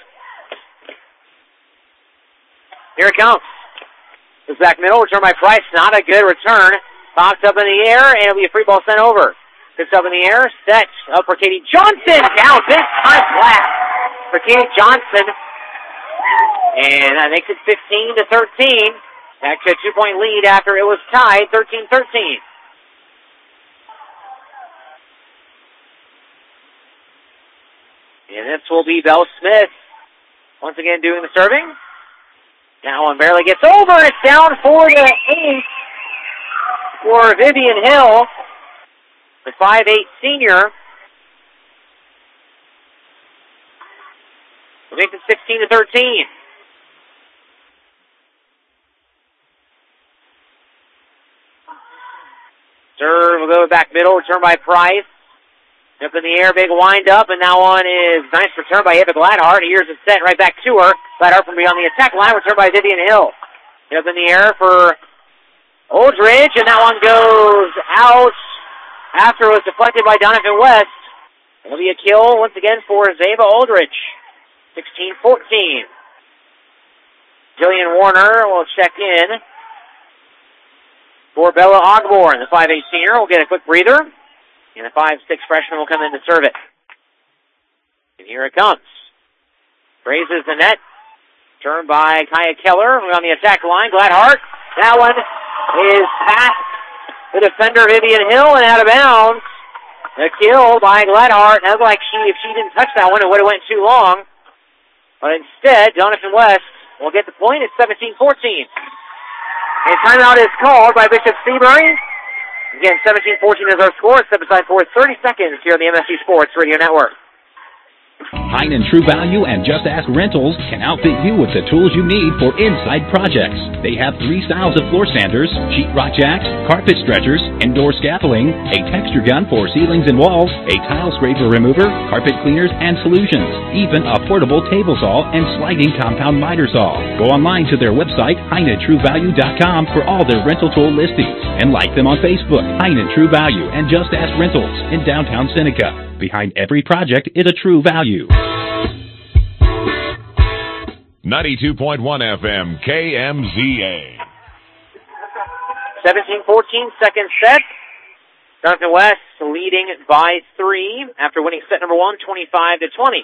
Speaker 2: Here it comes. This back middle, return by Price. Not a good return. Pops up in the air, and it'll be a free ball sent over. Gets up in the air, set up for Katie Johnson. Down this time flat for Katie Johnson. And that makes it 15-13. Back to a 2-point lead after it was tied 13-13. And this will be Belle Smith once again doing the serving. That one barely gets over. It's down 4-8 for Vivian Hill, the 5'8 senior. It makes it 16-13. Serve will go back middle, return by Price. Up in the air, big wind up, and that one is nice return by Ava Gladhart. Here's a set right back to her. Gladhart from beyond the attack line, return by Vivian Hill. Up in the air for Oldridge, and that one goes out after it was deflected by Donovan West. It'll be a kill once again for Zava Oldridge. 16-14. Jillian Warner will check in for Bella Ogborn. The 5'8 senior will get a quick breather. And the 5'6 freshman will come in to serve it. And here it comes. Raises the net. Turned by Kaya Keller on the attack line. Gladhart. That one is past the defender Vivian Hill and out of bounds. A kill by Gladhart. That looked like if she didn't touch that one, it would have went too long. But instead, Donovan West will get the point. It's 17-14. And timeout is called by Bishop Seabury. Again, 17-14 is our score. Step aside for 30 seconds here on the MSG Sports Radio Network.
Speaker 16: Heinen True Value and Just Ask Rentals can outfit you with the tools you need for inside projects. They have 3 styles of floor sanders, sheetrock jacks, carpet stretchers, indoor scaffolding, a texture gun for ceilings and walls, a tile scraper remover, carpet cleaners and solutions, even a portable table saw and sliding compound miter saw. Go online to their website, HeinenTrueValue.com, for all their rental tool listings, and like them on Facebook, Heinen True Value and Just Ask Rentals in downtown Seneca. Behind every project is a true value.
Speaker 1: 92.1 FM, KMZA.
Speaker 2: 17-14, second set. Donovan West leading by 3 after winning set number 1, 25-20.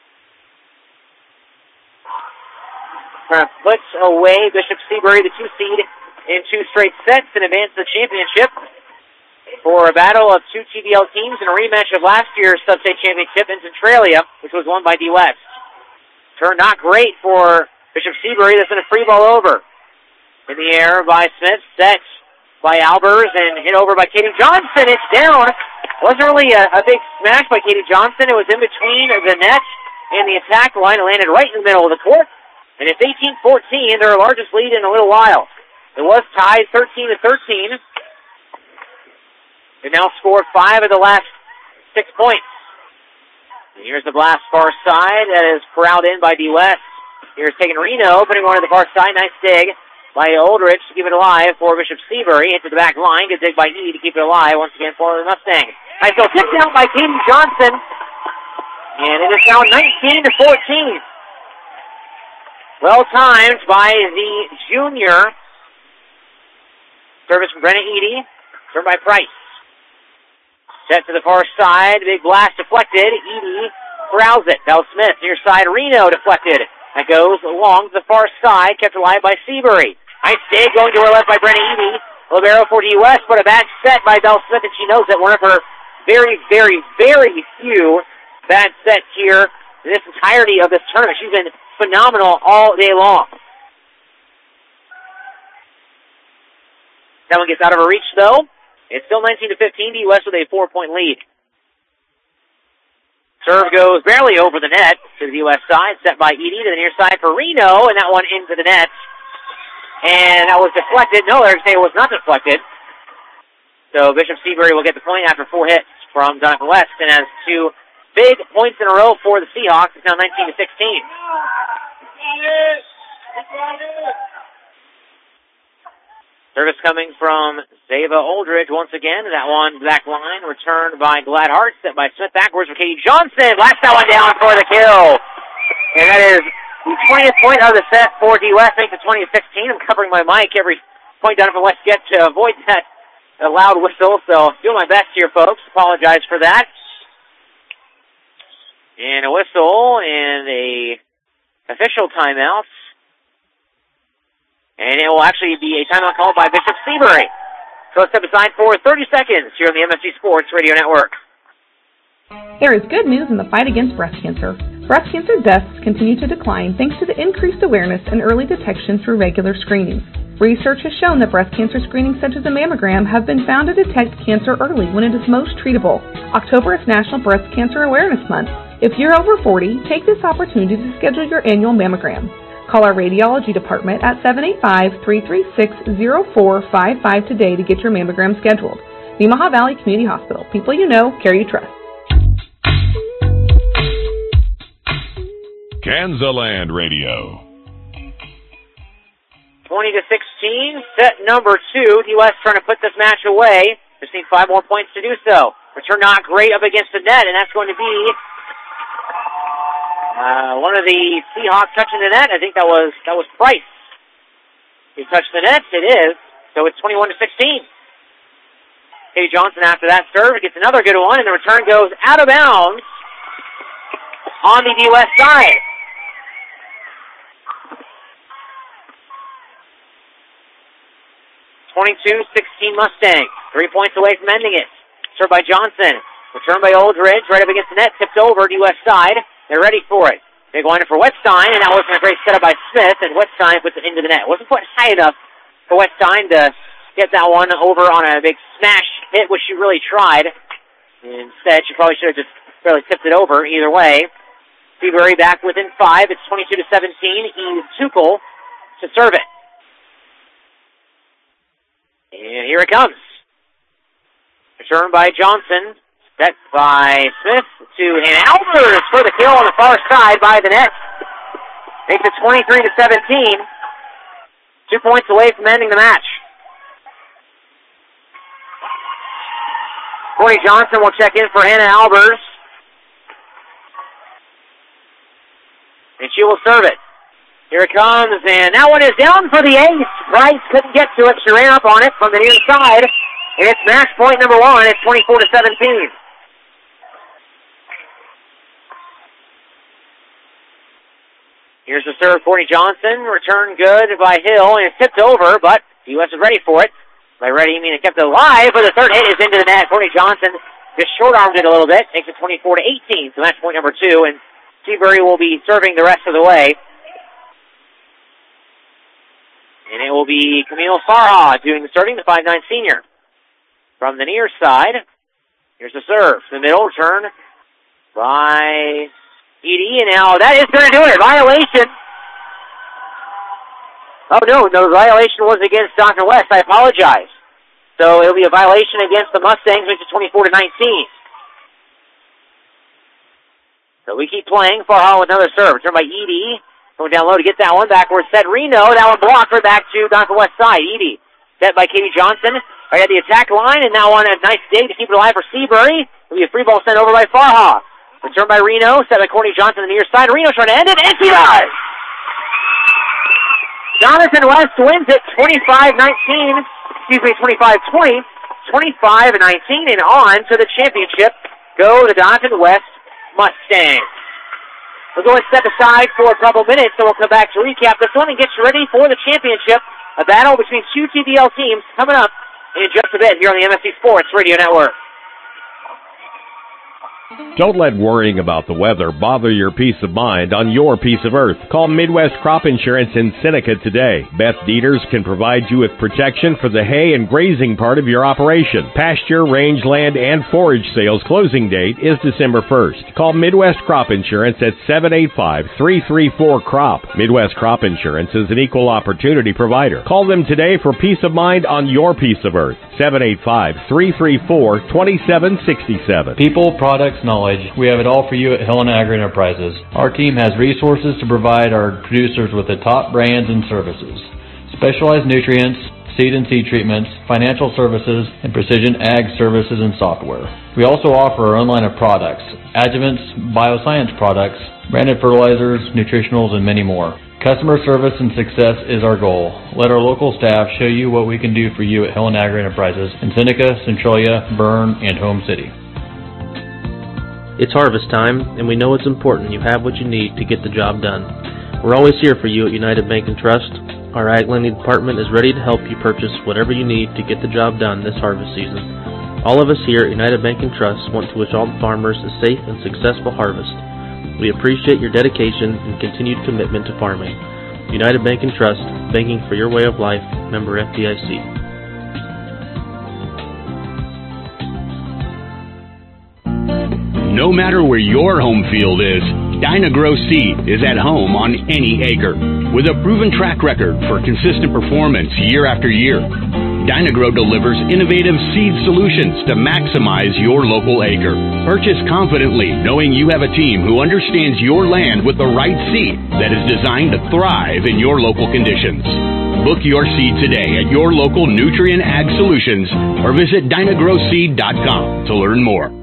Speaker 2: Puts away Bishop Seabury, the 2 seed, in 2 straight sets and advance the championship for a battle of 2 TVL teams and a rematch of last year's sub-state championship in Centralia, which was won by D. West. Turn not great for Bishop Seabury. That's going to free ball over. In the air by Smith, set by Albers, and hit over by Katie Johnson. It's down. Wasn't really a big smash by Katie Johnson. It was in between the net and the attack line. It landed right in the middle of the court. And it's 18-14, their largest lead in a little while. It was tied 13-13. They now scored 5 of the last 6 points. And here's the blast far side that is corralled in by D. West. Here's taking Reno, putting one to the far side. Nice dig by Oldridge to keep it alive for Bishop Seabury. Hit to the back line. Good dig by E to keep it alive once again for the Mustangs. Nice go tipped down by Katie Johnson. And it is now 19-14. Well timed by the junior. Service from Brenna Eady. Served by Price. Set to the far side. Big blast deflected. Eady corrals it. Bell Smith near side. Reno deflected. That goes along the far side. Kept alive by Seabury. Nice dig going to her left by Brenna Eady. Libero for D. West, but a bad set by Bell Smith, and she knows that one of her very, very, very few bad sets here in this entirety of this tournament. She's been phenomenal all day long. That one gets out of her reach, though. It's still 19-15. D. West with a 4-point lead. Serve goes barely over the net to the U.S. side, set by Edie to the near side for Reno, and that one into the net. And that was deflected. No, they're saying it was not deflected. So Bishop Seabury will get the point after 4 hits from Donovan West, and has 2 big points in a row for the Seahawks. It's now 19-16. Service coming from Zava Aldridge once again. That one back line returned by Glad Hart, set by Smith backwards for Katie Johnson. Blasts that one down for the kill. And that is the 20th point of the set for D West. Makes it 20-16. I'm covering my mic every point Donovan West gets to avoid that loud whistle. So doing my best here, folks. Apologize for that. And a whistle and a official timeout. And it will actually be a timeout called by Bishop Seabury. So let's step aside for 30 seconds here on the MSG Sports Radio Network.
Speaker 17: There is good news in the fight against breast cancer. Breast cancer deaths continue to decline thanks to the increased awareness and early detection through regular screenings. Research has shown that breast cancer screenings such as a mammogram have been found to detect cancer early when it is most treatable. October is National Breast Cancer Awareness Month. If you're over 40, take this opportunity to schedule your annual mammogram. Call our radiology department at 785-336-0455 today to get your mammogram scheduled. Nemaha Valley Community Hospital. People you know, care you trust.
Speaker 1: Kansaland Radio.
Speaker 2: 20-16, set number 2. U.S. trying to put this match away. Just need 5 more points to do so. Return not great up against the net, and that's going to be one of the Seahawks touching the net. I think that was Price. He touched the net. It is. So it's 21-16. Katie Johnson after that serve gets another good one, and the return goes out of bounds on the D-West side. 22-16 Mustang. 3 points away from ending it. Served by Johnson. Return by Aldridge. Right up against the net. Tipped over to U.S. side. They're ready for it. Big liner for Wetstein, and that wasn't a great setup by Smith, and Wetstein puts it into the net. Wasn't quite high enough for Wetstein to get that one over on a big smash hit, which she really tried. Instead, she probably should have just barely tipped it over. Either way, Seabury back within 5. It's 22-17. Eve Tuchel to serve it. And here it comes. Return by Johnson. Set by Smith to Hannah Albers for the kill on the far side by the net. Makes it 23-17. 2 points away from ending the match. Courtney Johnson will check in for Hannah Albers. And she will serve it. Here it comes, and that one is down for the ace. Price couldn't get to it. She ran up on it from the near side. And it's match point number 1. It's 24-17. Here's the serve, Courtney Johnson. Return good by Hill, and it's tipped over, but the U.S. is ready for it. By ready, you mean it kept it alive, but the third hit is into the net. Courtney Johnson just short-armed it a little bit. Makes it 24-18, so match point number 2, and Seabury will be serving the rest of the way. And it will be Camille Farha doing the serving, the 5'9" senior. From the near side, here's the serve. The middle return by Edie, and now that is going to do it. Violation. Oh, no, the violation was against Dr. West. I apologize. So it'll be a violation against the Mustangs, which is 24-19. So we keep playing. Farha with another serve. Return by Edie. Going down low to get that one. Backwards set Reno. That one blocked right back to Dr. West side. Edie set by Katie Johnson. Right at the attack line, and now on a nice dig to keep it alive for Seabury. It'll be a free ball sent over by Farha. Return by Reno, set by Courtney Johnson on the near side. Reno trying to end it, and she does! Jonathan West wins it 25-19, 25-20, 25-19, and on to the championship go the Jonathan West Mustangs. We'll go and step aside for a couple minutes, and we'll come back to recap this one and get you ready for the championship. A battle between 2 TBL teams coming up in just a bit here on the MSG Sports Radio Network.
Speaker 11: Don't let worrying about the weather bother your peace of mind on your piece of earth. Call Midwest Crop Insurance in Seneca today. Beth Dieters can provide you with protection for the hay and grazing part of your operation. Pasture, rangeland, and forage sales closing date is December 1st. Call Midwest Crop Insurance at 785-334-CROP. Midwest Crop Insurance is an equal opportunity provider. Call them today for peace of mind on your piece of earth. 785-334-2767.
Speaker 18: People, products, knowledge. We have it all for you at Helena Agri Enterprises. Our team has resources to provide our producers with the top brands and services. Specialized nutrients, seed and seed treatments, financial services, and precision ag services and software. We also offer our own line of products, adjuvants, bioscience products, branded fertilizers, nutritionals, and many more. Customer service and success is our goal. Let our local staff show you what we can do for you at Helena Agri Enterprises in Seneca, Centralia, Bern, and Home City.
Speaker 19: It's harvest time, and we know it's important you have what you need to get the job done. We're always here for you at United Bank & Trust. Our Ag Lending Department is ready to help you purchase whatever you need to get the job done this harvest season. All of us here at United Bank & Trust want to wish all the farmers a safe and successful harvest. We appreciate your dedication and continued commitment to farming. United Bank & Trust, banking for your way of life, member FDIC.
Speaker 20: No matter where your home field is, Dyna-Gro Seed is at home on any acre. With a proven track record for consistent performance year after year, Dyna-Gro delivers innovative seed solutions to maximize your local acre. Purchase confidently, knowing you have a team who understands your land with the right seed that is designed to thrive in your local conditions. Book your seed today at your local Nutrien Ag Solutions or visit dynagroseed.com to learn more.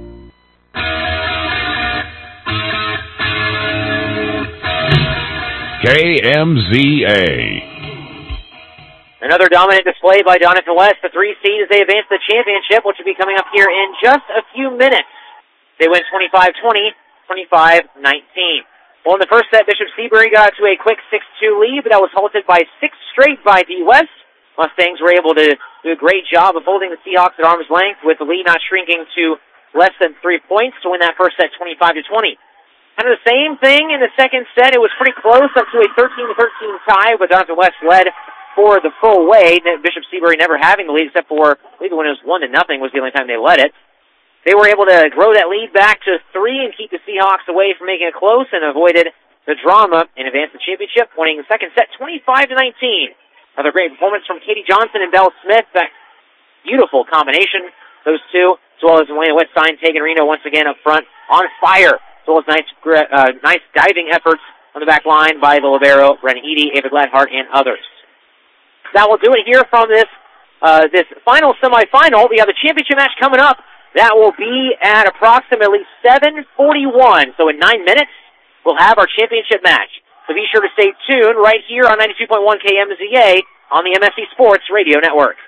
Speaker 1: KMZA.
Speaker 2: Another dominant display by Doniphan West, the 3 seed, as they advance to the championship, which will be coming up here in just a few minutes. They win 25-20, 25-19. Well, in the first set, Bishop Seabury got to a quick 6-2 lead, but that was halted by 6 straight by D. West. Mustangs were able to do a great job of holding the Seahawks at arm's length, with the lead not shrinking to less than 3 points to win that first set 25-20. Kind of the same thing in the second set. It was pretty close, up to a 13-13 tie, but Doniphan West led for the full way. Bishop Seabury never having the lead, except for, I believe when it was 1-0 was the only time they led it. They were able to grow that lead back to 3 and keep the Seahawks away from making it close and avoided the drama and advanced the championship, winning the second set 25-19. Another great performance from Katie Johnson and Belle Smith. That beautiful combination, those two, as well as Wayne Wetstein taking Reno once again up front on fire. As well as nice diving efforts on the back line by the libero, Brennan Eady, Ava Gladhart, and others. That will do it here from this final semifinal. We have the championship match coming up. That will be at approximately 7:41. So in 9 minutes, we'll have our championship match. So be sure to stay tuned right here on 92.1 KMZA on the MSC Sports Radio Network.